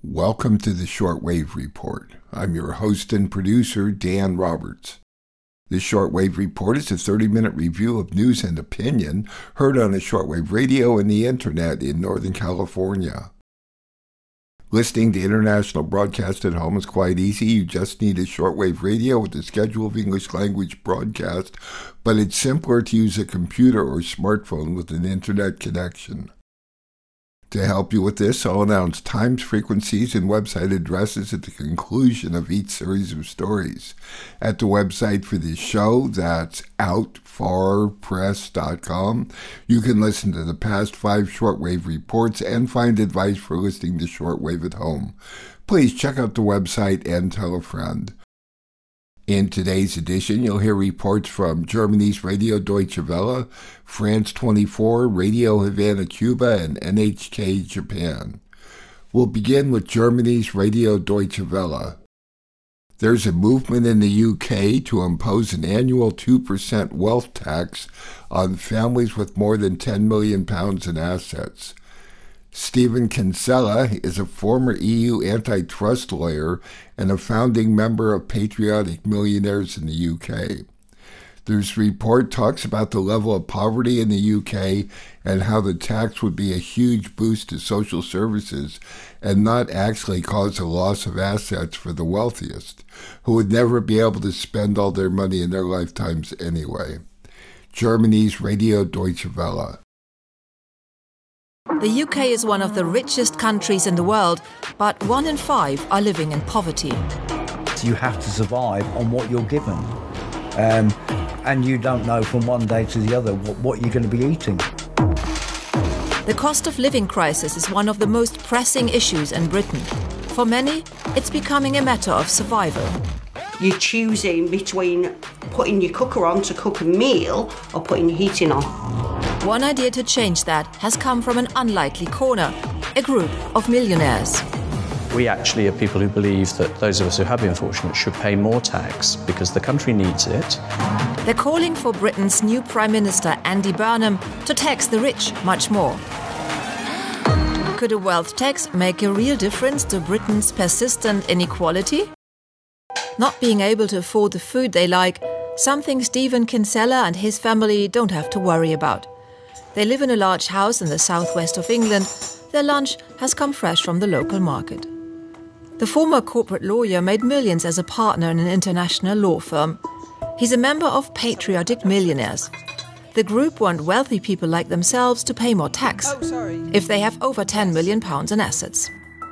Welcome to the Shortwave Report. I'm your host and producer, Dan Roberts. The Shortwave Report is a 30-minute review of news and opinion heard on the shortwave radio and the internet in Northern California. Listening to international broadcast at home is quite easy. You just need a shortwave radio with a schedule of English language broadcast, but it's simpler to use a computer or smartphone with an internet connection. To help you with this, I'll announce times, frequencies, and website addresses at the conclusion of each series of stories. At the website for this show, that's outfarpress.com, you can listen to the past 5 shortwave reports and find advice for listening to shortwave at home. Please check out the website and tell a friend. In today's edition, you'll hear reports from Germany's Radio Deutsche Welle, France 24, Radio Havana, Cuba, and NHK Japan. We'll begin with Germany's Radio Deutsche Welle. There's a movement in the UK to impose an annual 2% wealth tax on families with more than £10 million in assets. Stephen Kinsella is a former EU antitrust lawyer and a founding member of Patriotic Millionaires in the UK. This report talks about the level of poverty in the UK and how the tax would be a huge boost to social services and not actually cause a loss of assets for the wealthiest, who would never be able to spend all their money in their lifetimes anyway. Germany's Radio Deutsche Welle. The UK is one of the richest countries in the world, but 1 in 5 are living in poverty. You have to survive on what you're given. And you don't know from one day to the other what you're going to be eating. The cost of living crisis is one of the most pressing issues in Britain. For many, it's becoming a matter of survival. You're choosing between putting your cooker on to cook a meal or putting your heating on. One idea to change that has come from an unlikely corner, a group of millionaires. We actually are people who believe that those of us who have been fortunate should pay more tax because the country needs it. They're calling for Britain's new Prime Minister, Andy Burnham, to tax the rich much more. Could a wealth tax make a real difference to Britain's persistent inequality? Not being able to afford the food they like, something Stephen Kinsella and his family don't have to worry about. They live in a large house in the southwest of England. Their lunch has come fresh from the local market. The former corporate lawyer made millions as a partner in an international law firm. He's a member of Patriotic Millionaires. The group want wealthy people like themselves to pay more tax if they have over £10 million in assets.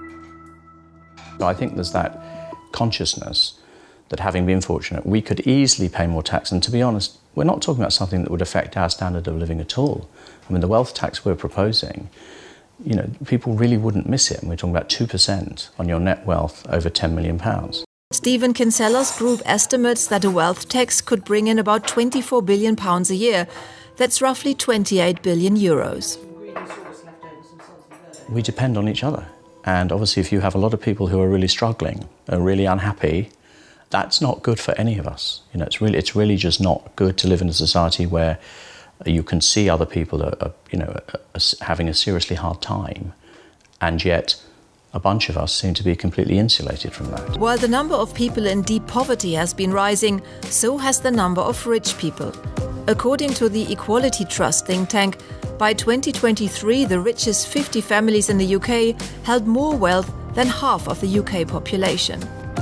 I think there's that consciousness that having been fortunate, we could easily pay more tax. And to be honest, we're not talking about something that would affect our standard of living at all. I mean, the wealth tax we're proposing, people really wouldn't miss it. And we're talking about 2% on your net wealth over £10 million. Stephen Kinsella's group estimates that a wealth tax could bring in about £24 billion a year. That's roughly 28 billion euros. We depend on each other. And obviously, if you have a lot of people who are really struggling, are really unhappy, that's not good for any of us. It's really just not good to live in a society where you can see other people are having a seriously hard time, and yet a bunch of us seem to be completely insulated from that. While the number of people in deep poverty has been rising, so has the number of rich people. According to the Equality Trust think tank, by 2023, the richest 50 families in the UK held more wealth than half of the UK population.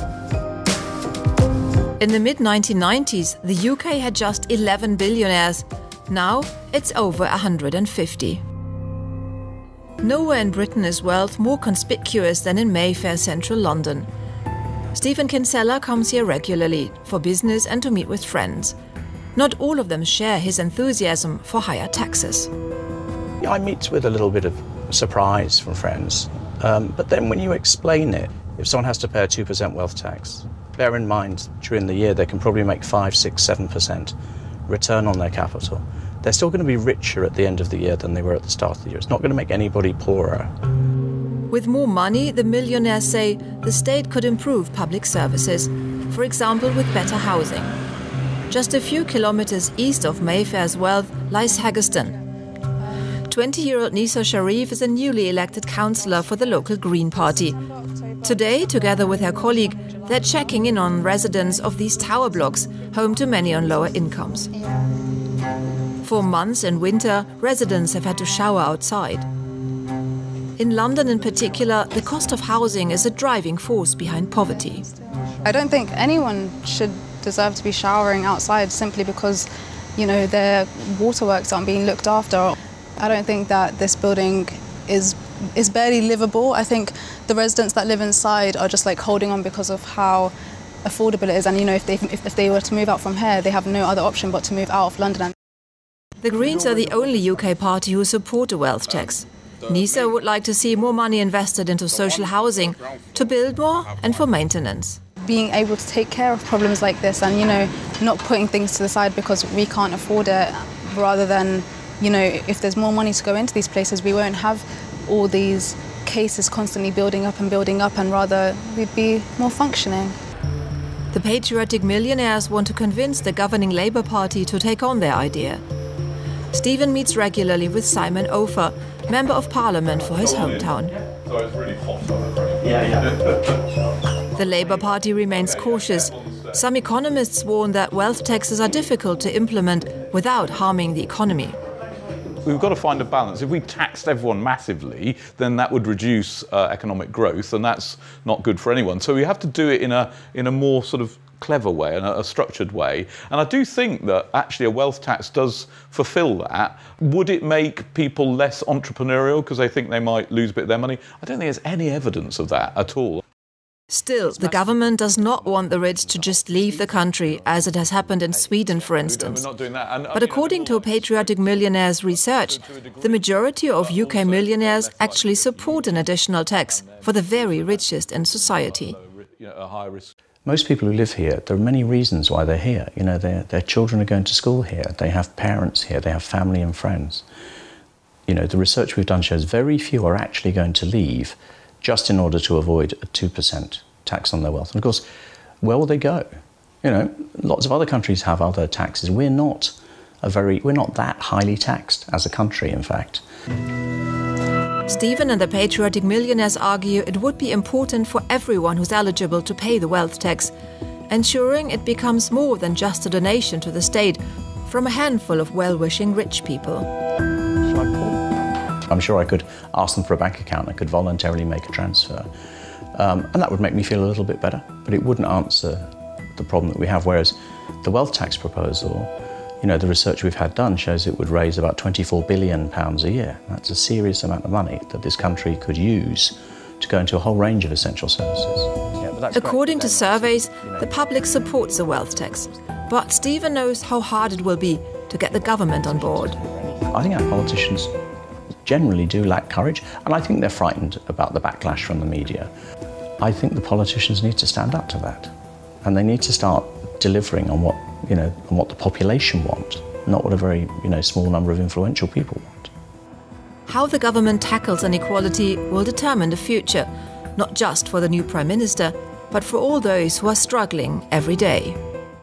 In the mid-1990s, the UK had just 11 billionaires. Now, it's over 150. Nowhere in Britain is wealth more conspicuous than in Mayfair, central London. Stephen Kinsella comes here regularly, for business and to meet with friends. Not all of them share his enthusiasm for higher taxes. I meet with a little bit of surprise from friends, but then when you explain it, if someone has to pay a 2% wealth tax, bear in mind, during the year they can probably make 5, 6, 7% return on their capital. They're still going to be richer at the end of the year than they were at the start of the year. It's not going to make anybody poorer. With more money, the millionaires say the state could improve public services, for example with better housing. Just a few kilometers east of Mayfair's wealth lies Haggerston. 20-year-old Nisa Sharif is a newly elected councillor for the local Green Party. Today, together with her colleague, they're checking in on residents of these tower blocks, home to many on lower incomes. For months in winter, residents have had to shower outside. In London in particular, the cost of housing is a driving force behind poverty. I don't think anyone should deserve to be showering outside simply because, their waterworks aren't being looked after. I don't think that this building is barely livable. I think the residents that live inside are just holding on because of how affordable it is. And if they were to move out from here, they have no other option but to move out of London. The Greens are the only UK party who support a wealth tax. Nisa would like to see more money invested into social housing, to build more and for maintenance. Being able to take care of problems like this and, not putting things to the side because we can't afford it, rather than, if there's more money to go into these places, we won't have all these cases constantly building up, and rather we'd be more functioning. The patriotic millionaires want to convince the governing Labour Party to take on their idea. Stephen meets regularly with Simon Ofer, Member of Parliament for his hometown. The Labour Party remains cautious. Some economists warn that wealth taxes are difficult to implement without harming the economy. We've got to find a balance. If we taxed everyone massively, then that would reduce economic growth, and that's not good for anyone. So we have to do it in a more sort of clever way and a structured way. And I do think that actually a wealth tax does fulfil that. Would it make people less entrepreneurial because they think they might lose a bit of their money? I don't think there's any evidence of that at all. Still, the government does not want the rich to just leave the country, as it has happened in Sweden, for instance. But according to Patriotic Millionaires research, the majority of UK millionaires actually support an additional tax for the very richest in society. Most people who live here, there are many reasons why they're here. Their children are going to school here, they have parents here, they have family and friends. The research we've done shows very few are actually going to leave just in order to avoid a 2% tax on their wealth. And of course, where will they go? Lots of other countries have other taxes. We're not that highly taxed as a country, in fact. Stephen and the Patriotic Millionaires argue it would be important for everyone who's eligible to pay the wealth tax, ensuring it becomes more than just a donation to the state from a handful of well-wishing rich people. Shall I call? I'm sure I could ask them for a bank account. I could voluntarily make a transfer. And that would make me feel a little bit better, but it wouldn't answer the problem that we have. Whereas the wealth tax proposal, the research we've had done shows it would raise about £24 billion a year. That's a serious amount of money that this country could use to go into a whole range of essential services. According to surveys, the public supports the wealth tax. But Stephen knows how hard it will be to get the government on board. I think our politicians generally do lack courage, and I think they're frightened about the backlash from the media. I think the politicians need to stand up to that, and they need to start delivering on what the population want, not what a very small number of influential people want. How the government tackles inequality will determine the future, not just for the new Prime Minister, but for all those who are struggling every day.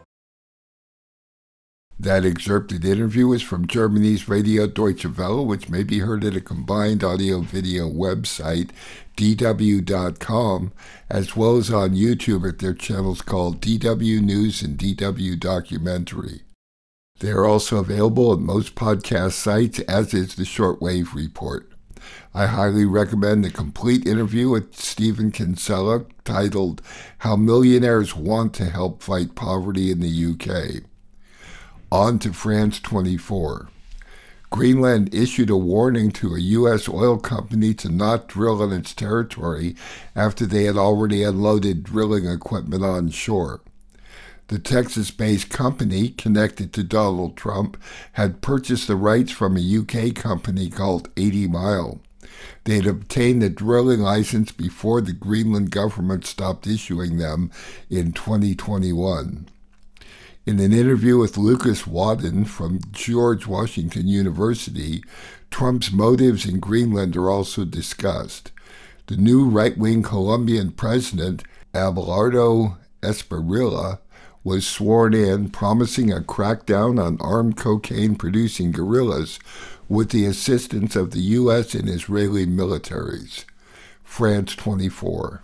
That excerpted interview is from Germany's Radio Deutsche Welle, which may be heard at a combined audio-video website, dw.com, as well as on YouTube at their channels called DW News and DW Documentary. They are also available at most podcast sites, as is the Shortwave Report. I highly recommend the complete interview with Stephen Kinsella, titled How Millionaires Want to Help Fight Poverty in the UK. On to France 24. Greenland issued a warning to a U.S. oil company to not drill on its territory after they had already unloaded drilling equipment on shore. The Texas-based company, connected to Donald Trump, had purchased the rights from a UK company called 80 Mile. They had obtained the drilling license before the Greenland government stopped issuing them in 2021. In an interview with Lucas Wadden from George Washington University, Trump's motives in Greenland are also discussed. The new right-wing Colombian president, Abelardo Espriella, was sworn in, promising a crackdown on armed cocaine-producing guerrillas with the assistance of the U.S. and Israeli militaries. France 24.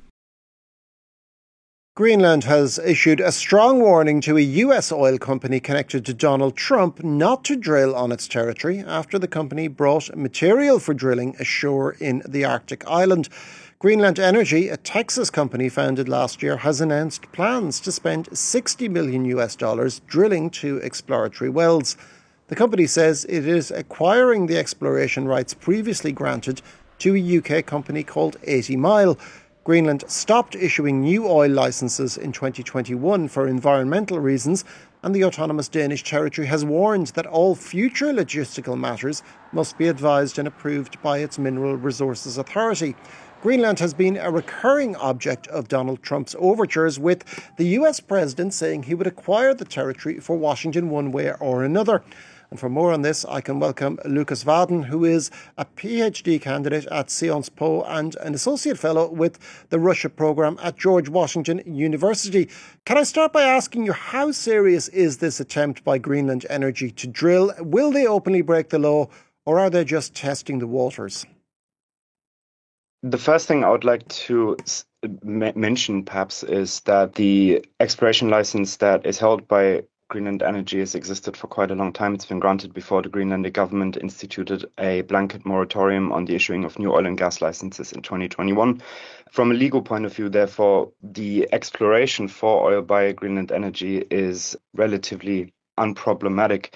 Greenland has issued a strong warning to a US oil company connected to Donald Trump not to drill on its territory after the company brought material for drilling ashore in the Arctic island. Greenland Energy, a Texas company founded last year, has announced plans to spend $60 million drilling 2 exploratory wells. The company says it is acquiring the exploration rights previously granted to a UK company called 80 Mile. Greenland stopped issuing new oil licenses in 2021 for environmental reasons, and the autonomous Danish territory has warned that all future logistical matters must be advised and approved by its Mineral Resources Authority. Greenland has been a recurring object of Donald Trump's overtures, with the US president saying he would acquire the territory for Washington one way or another. And for more on this, I can welcome Lucas Vaden, who is a PhD candidate at Sciences Po and an associate fellow with the Russia program at George Washington University. Can I start by asking you, how serious is this attempt by Greenland Energy to drill? Will they openly break the law, or are they just testing the waters? The first thing I would like to mention, perhaps, is that the exploration license that is held by Greenland Energy has existed for quite a long time. It's been granted before the Greenlandic government instituted a blanket moratorium on the issuing of new oil and gas licenses in 2021. From a legal point of view, therefore, the exploration for oil by Greenland Energy is relatively unproblematic.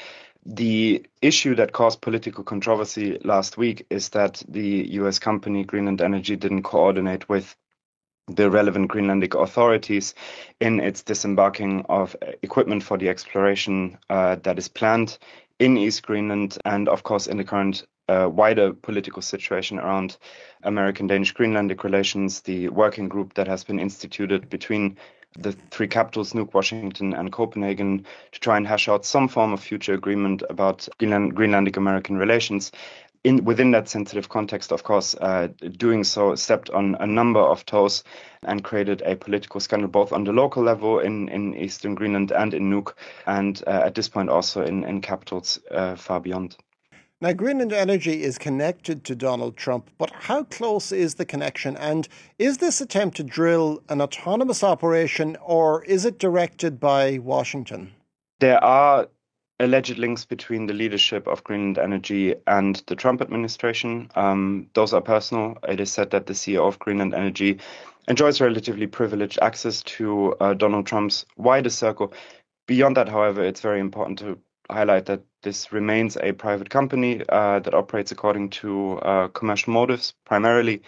The issue that caused political controversy last week is that the US company Greenland Energy didn't coordinate with the relevant Greenlandic authorities in its disembarking of equipment for the exploration that is planned in East Greenland, and of course in the current wider political situation around American-Danish Greenlandic relations. The working group that has been instituted between the 3 capitals, Nuuk, Washington and Copenhagen, to try and hash out some form of future agreement about Greenlandic-American relations. Within that sensitive context, of course, doing so stepped on a number of toes and created a political scandal both on the local level in Eastern Greenland and in Nuuk, and at this point also in capitals far beyond. Now, Greenland Energy is connected to Donald Trump, but how close is the connection? And is this attempt to drill an autonomous operation, or is it directed by Washington? There are alleged links between the leadership of Greenland Energy and the Trump administration. Those are personal. It is said that the CEO of Greenland Energy enjoys relatively privileged access to Donald Trump's wider circle. Beyond that, however, it's very important to highlight that this remains a private company that operates according to commercial motives primarily,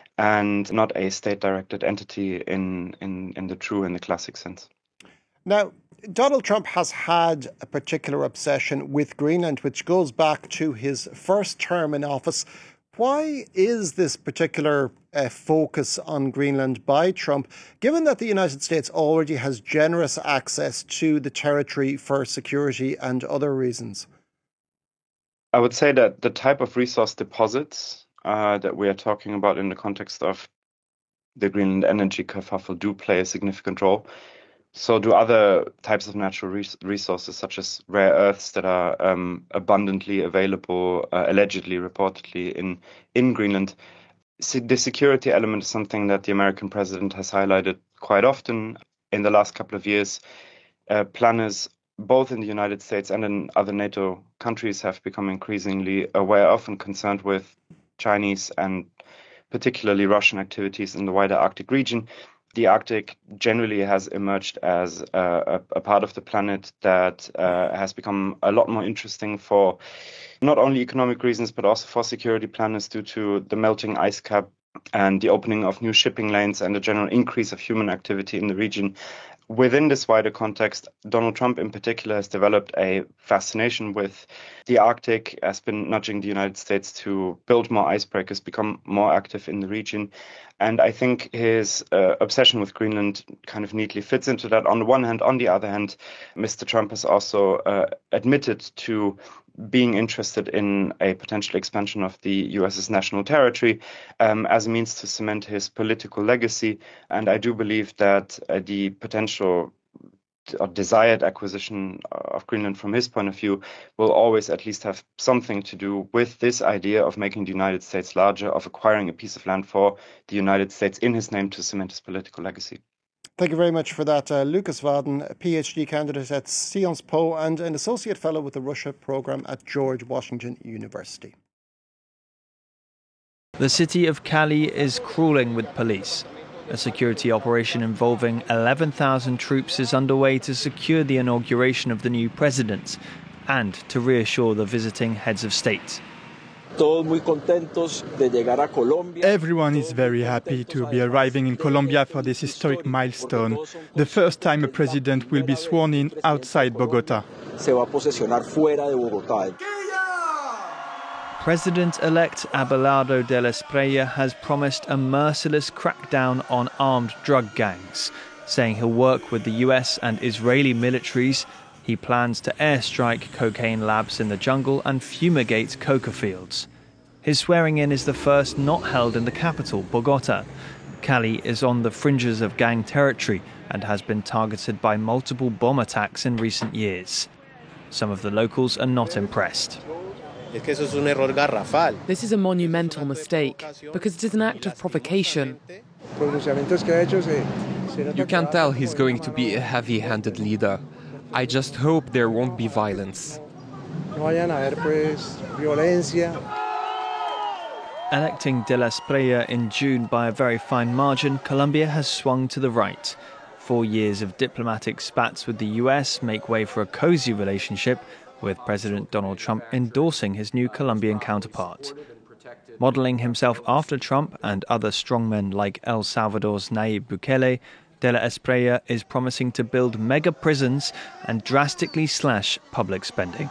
and not a state-directed entity in the classic sense. Now, Donald Trump has had a particular obsession with Greenland, which goes back to his first term in office. Why is this particular focus on Greenland by Trump, given that the United States already has generous access to the territory for security and other reasons? I would say that the type of resource deposits that we are talking about in the context of the Greenland Energy kerfuffle do play a significant role. So do other types of natural resources, such as rare earths that are abundantly available, allegedly, reportedly, in Greenland. The security element is something that the American president has highlighted quite often in the last couple of years. Planners, both in the United States and in other NATO countries, have become increasingly aware of and concerned with Chinese and particularly Russian activities in the wider Arctic region. The Arctic generally has emerged as a part of the planet that has become a lot more interesting for not only economic reasons, but also for security planners due to the melting ice cap and the opening of new shipping lanes and the general increase of human activity in the region. Within this wider context, Donald Trump in particular has developed a fascination with the Arctic, has been nudging the United States to build more icebreakers, become more active in the region. And I think his obsession with Greenland kind of neatly fits into that. On the one hand, on the other hand, Mr. Trump has also admitted to being interested in a potential expansion of the US's national territory as a means to cement his political legacy. And I do believe that the potential or desired acquisition of Greenland from his point of view will always at least have something to do with this idea of making the United States larger, of acquiring a piece of land for the United States in his name to cement his political legacy. Thank you very much for that. Lucas Waden, a PhD candidate at Sciences Po and an associate fellow with the Russia program at George Washington University. The city of Cali is crawling with police. A security operation involving 11,000 troops is underway to secure the inauguration of the new president and to reassure the visiting heads of state. Everyone is very happy to be arriving in Colombia for this historic milestone, the first time a president will be sworn in outside Bogota. President-elect Abelardo del Espriella has promised a merciless crackdown on armed drug gangs, saying he'll work with the US and Israeli militaries. He plans to airstrike cocaine labs in the jungle and fumigate coca fields. His swearing-in is the first not held in the capital, Bogota. Cali is on the fringes of gang territory and has been targeted by multiple bomb attacks in recent years. Some of the locals are not impressed. This is a monumental mistake because it is an act of provocation. You can tell he's going to be a heavy-handed leader. I just hope there won't be violence. Electing de la Espriella in June by a very fine margin, Colombia has swung to the right. 4 years of diplomatic spats with the US make way for a cozy relationship, with President Donald Trump endorsing his new Colombian counterpart. Modelling himself after Trump and other strongmen like El Salvador's Nayib Bukele, de la Espriella is promising to build mega prisons and drastically slash public spending.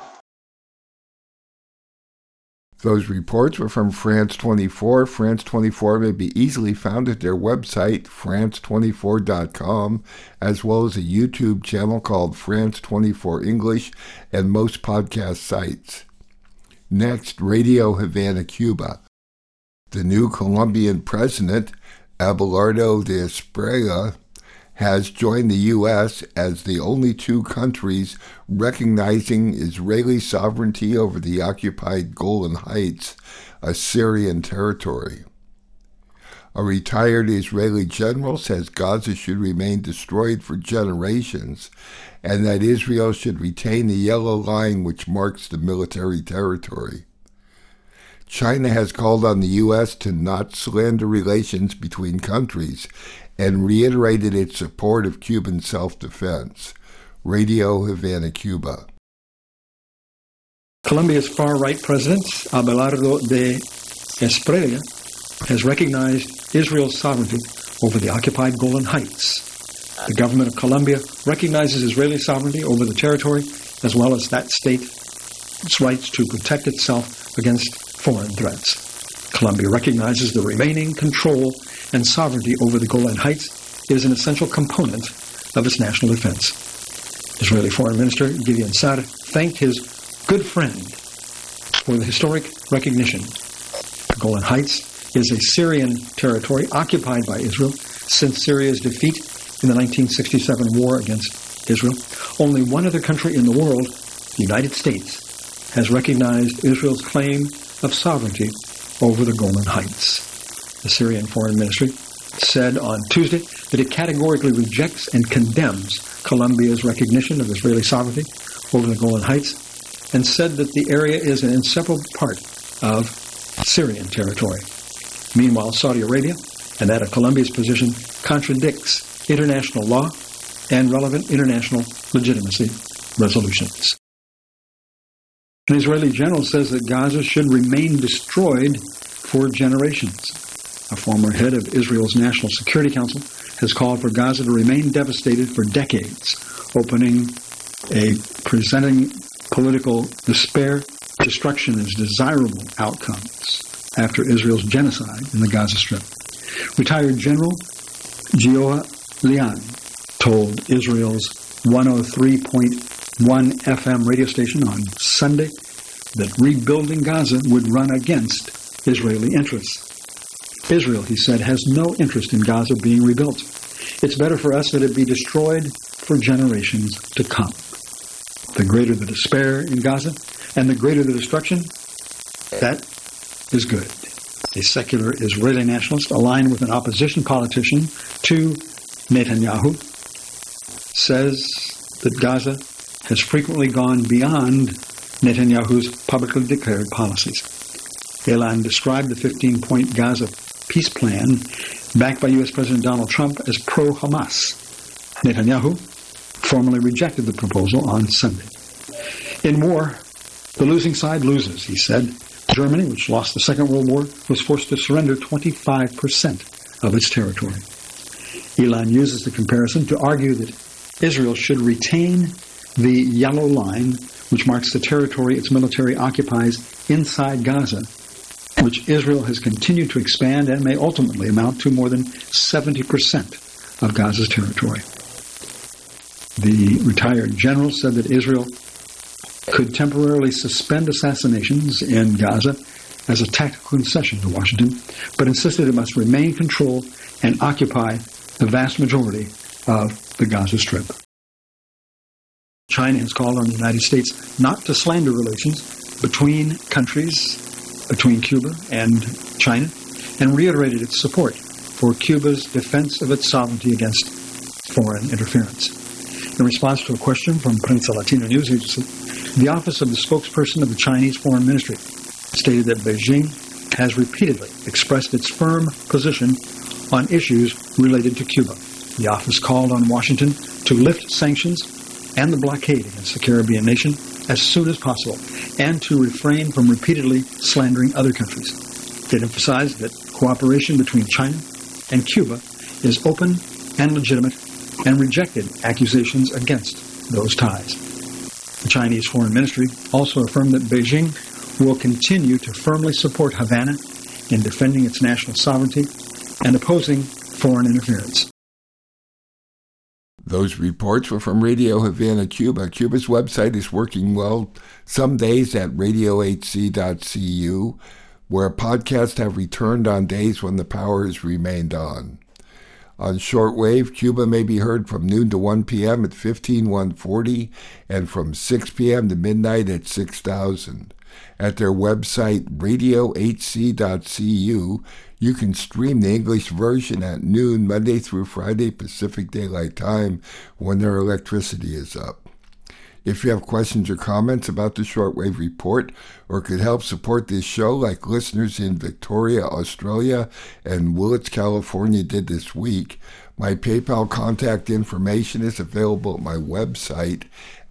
Those reports were from France 24. France 24 may be easily found at their website, france24.com, as well as a YouTube channel called France 24 English and most podcast sites. Next, Radio Havana, Cuba. The new Colombian president, Abelardo de Espriella, has joined the U.S. as the only two countries recognizing Israeli sovereignty over the occupied Golan Heights, a Syrian territory. A retired Israeli general says Gaza should remain destroyed for generations and that Israel should retain the yellow line which marks the military territory. China has called on the U.S. to not slander relations between countries and reiterated its support of Cuban self-defense. Radio Havana, Cuba. Colombia's far-right president, Abelardo de Espriella, has recognized Israel's sovereignty over the occupied Golan Heights. The government of Colombia recognizes Israeli sovereignty over the territory, as well as that state's rights to protect itself against foreign threats. Colombia recognizes the remaining control and sovereignty over the Golan Heights is an essential component of its national defense. Israeli Foreign Minister Gideon Sa'ar thanked his good friend for the historic recognition. The Golan Heights is a Syrian territory occupied by Israel since Syria's defeat in the 1967 war against Israel. Only one other country in the world, the United States, has recognized Israel's claim of sovereignty over the Golan Heights. The Syrian Foreign Ministry said on Tuesday that it categorically rejects and condemns Colombia's recognition of Israeli sovereignty over the Golan Heights and said that the area is an inseparable part of Syrian territory. Meanwhile, Saudi Arabia, and that of Colombia's position, contradicts international law and relevant international legitimacy resolutions. An Israeli general says that Gaza should remain destroyed for generations. A former head of Israel's National Security Council has called for Gaza to remain devastated for decades, presenting political despair, destruction as desirable outcomes after Israel's genocide in the Gaza Strip. Retired General Gioa Lian told Israel's 103.1 FM radio station on Sunday that rebuilding Gaza would run against Israeli interests. Israel, he said, has no interest in Gaza being rebuilt. It's better for us that it be destroyed for generations to come. The greater the despair in Gaza and the greater the destruction, that is good. A secular Israeli nationalist aligned with an opposition politician to Netanyahu says that Gaza has frequently gone beyond Netanyahu's publicly declared policies. Elan described the 15-point Gaza peace plan backed by U.S. President Donald Trump as pro-Hamas. Netanyahu formally rejected the proposal on Sunday. In war, the losing side loses, he said. Germany, which lost the Second World War, was forced to surrender 25% of its territory. Elan uses the comparison to argue that Israel should retain the yellow line, which marks the territory its military occupies inside Gaza, which Israel has continued to expand and may ultimately amount to more than 70% of Gaza's territory. The retired general said that Israel could temporarily suspend assassinations in Gaza as a tactical concession to Washington, but insisted it must remain control and occupy the vast majority of the Gaza Strip. China has called on the United States not to slander relations between countries, between Cuba and China, and reiterated its support for Cuba's defense of its sovereignty against foreign interference. In response to a question from Prensa Latina News Agency, the office of the spokesperson of the Chinese Foreign Ministry stated that Beijing has repeatedly expressed its firm position on issues related to Cuba. The office called on Washington to lift sanctions and the blockade against the Caribbean nation as soon as possible, and to refrain from repeatedly slandering other countries. It emphasized that cooperation between China and Cuba is open and legitimate, and rejected accusations against those ties. The Chinese Foreign Ministry also affirmed that Beijing will continue to firmly support Havana in defending its national sovereignty and opposing foreign interference. Those reports were from Radio Havana, Cuba. Cuba's website is working well some days at radiohc.cu, where podcasts have returned on days when the power has remained on. On shortwave, Cuba may be heard from noon to 1 p.m. at 15140 and from 6 p.m. to midnight at 6000. At their website, radiohc.cu, you can stream the English version at noon, Monday through Friday, Pacific Daylight Time, when their electricity is up. If you have questions or comments about the Shortwave Report or could help support this show like listeners in Victoria, Australia, and Willits, California did this week, my PayPal contact information is available at my website,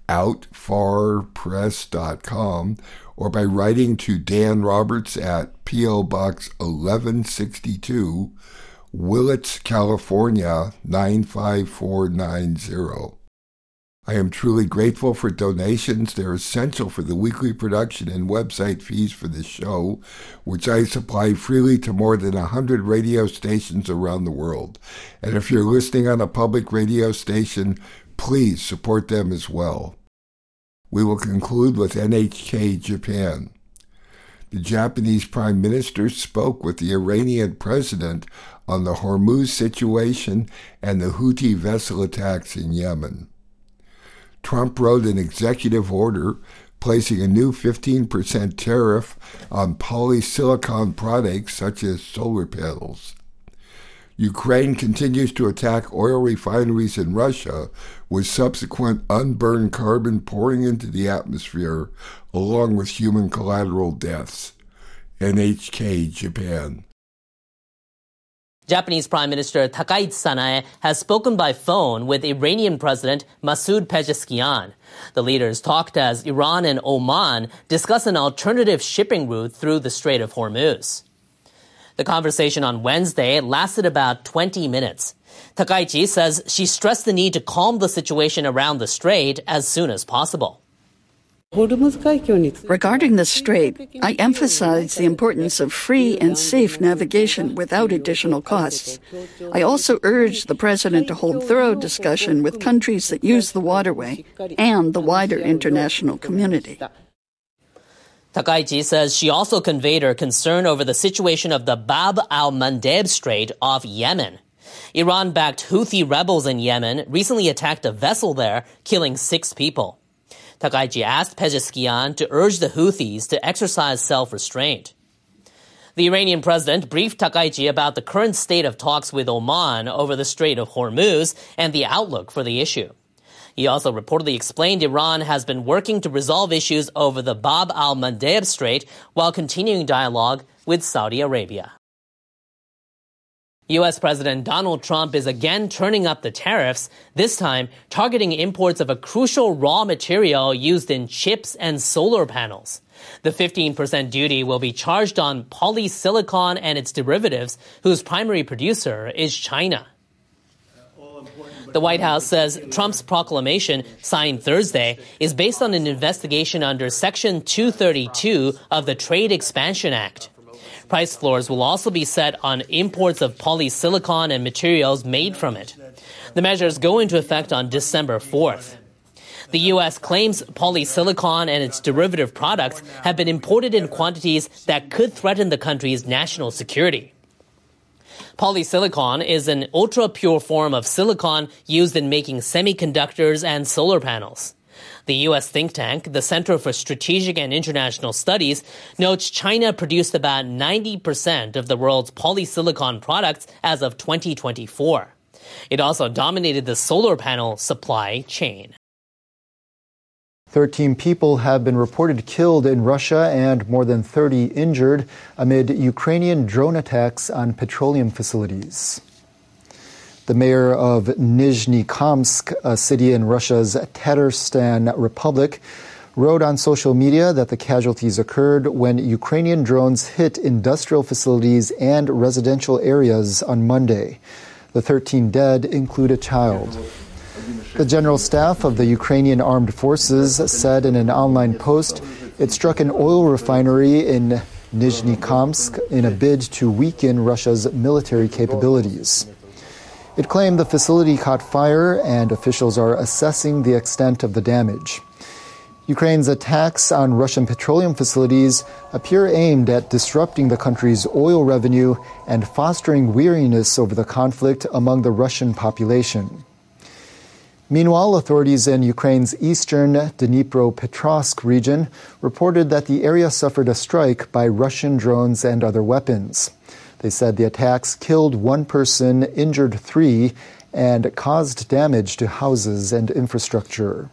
outfarpress.com, or by writing to Dan Roberts at P.O. Box 1162, Willits, California, 95490. I am truly grateful for donations. They're essential for the weekly production and website fees for the show, which I supply freely to more than 100 radio stations around the world. And if you're listening on a public radio station, please support them as well. We will conclude with NHK Japan. The Japanese Prime Minister spoke with the Iranian President on the Hormuz situation and the Houthi vessel attacks in Yemen. Trump wrote an executive order placing a new 15% tariff on polysilicon products such as solar panels. Ukraine continues to attack oil refineries in Russia, with subsequent unburned carbon pouring into the atmosphere, along with human collateral deaths. NHK Japan. Japanese Prime Minister Takaichi Sanae has spoken by phone with Iranian President Masoud Pezeshkian. The leaders talked as Iran and Oman discuss an alternative shipping route through the Strait of Hormuz. The conversation on Wednesday lasted about 20 minutes. Takaichi says she stressed the need to calm the situation around the strait as soon as possible. Regarding the strait, I emphasize the importance of free and safe navigation without additional costs. I also urge the President to hold thorough discussion with countries that use the waterway and the wider international community. Takaichi says she also conveyed her concern over the situation of the Bab al-Mandeb Strait off Yemen. Iran-backed Houthi rebels in Yemen recently attacked a vessel there, killing 6 people. Taqaiji asked Pezeshkian to urge the Houthis to exercise self-restraint. The Iranian president briefed Taqaiji about the current state of talks with Oman over the Strait of Hormuz and the outlook for the issue. He also reportedly explained Iran has been working to resolve issues over the Bab al-Mandeb Strait while continuing dialogue with Saudi Arabia. U.S. President Donald Trump is again turning up the tariffs, this time targeting imports of a crucial raw material used in chips and solar panels. The 15% duty will be charged on polysilicon and its derivatives, whose primary producer is China. The White House says Trump's proclamation, signed Thursday, is based on an investigation under Section 232 of the Trade Expansion Act. Price floors will also be set on imports of polysilicon and materials made from it. The measures go into effect on December 4th. The U.S. claims polysilicon and its derivative products have been imported in quantities that could threaten the country's national security. Polysilicon is an ultra-pure form of silicon used in making semiconductors and solar panels. The U.S. think tank, the Center for Strategic and International Studies, notes China produced about 90% of the world's polysilicon products as of 2024. It also dominated the solar panel supply chain. 13 people have been reported killed in Russia and more than 30 injured amid Ukrainian drone attacks on petroleum facilities. The mayor of Nizhny-Kamsk, a city in Russia's Tatarstan Republic, wrote on social media that the casualties occurred when Ukrainian drones hit industrial facilities and residential areas on Monday. The 13 dead include a child. The General Staff of the Ukrainian Armed Forces said in an online post it struck an oil refinery in Nizhny-Kamsk in a bid to weaken Russia's military capabilities. It claimed the facility caught fire and officials are assessing the extent of the damage. Ukraine's attacks on Russian petroleum facilities appear aimed at disrupting the country's oil revenue and fostering weariness over the conflict among the Russian population. Meanwhile, authorities in Ukraine's eastern Dnipropetrovsk region reported that the area suffered a strike by Russian drones and other weapons. They said the attacks killed 1 person, injured 3, and caused damage to houses and infrastructure.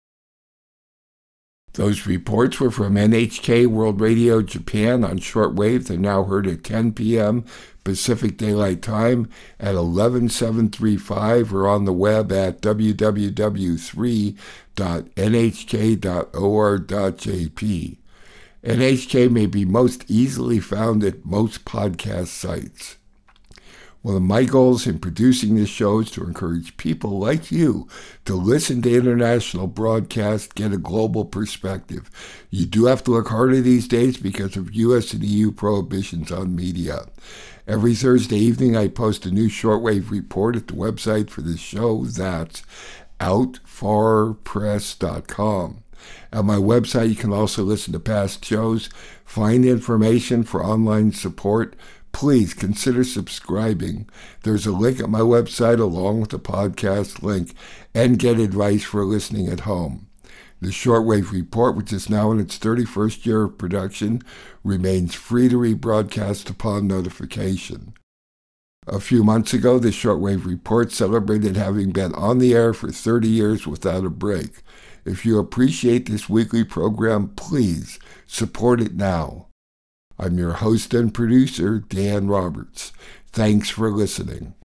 Those reports were from NHK World Radio Japan on shortwave. They're now heard at 10 p.m. Pacific Daylight Time at 11735 or on the web at www.3.nhk.or.jp. NHK may be most easily found at most podcast sites. One of my goals in producing this show is to encourage people like you to listen to international broadcasts, get a global perspective. You do have to look harder these days because of U.S. and EU prohibitions on media. Every Thursday evening, I post a new shortwave report at the website for this show. That's outfarpress.com. At my website, you can also listen to past shows, find information for online support. Please consider subscribing. There's a link at my website along with the podcast link, and get advice for listening at home. The Shortwave Report, which is now in its 31st year of production, remains free to rebroadcast upon notification. A few months ago, the Shortwave Report celebrated having been on the air for 30 years without a break. If you appreciate this weekly program, please support it now. I'm your host and producer, Dan Roberts. Thanks for listening.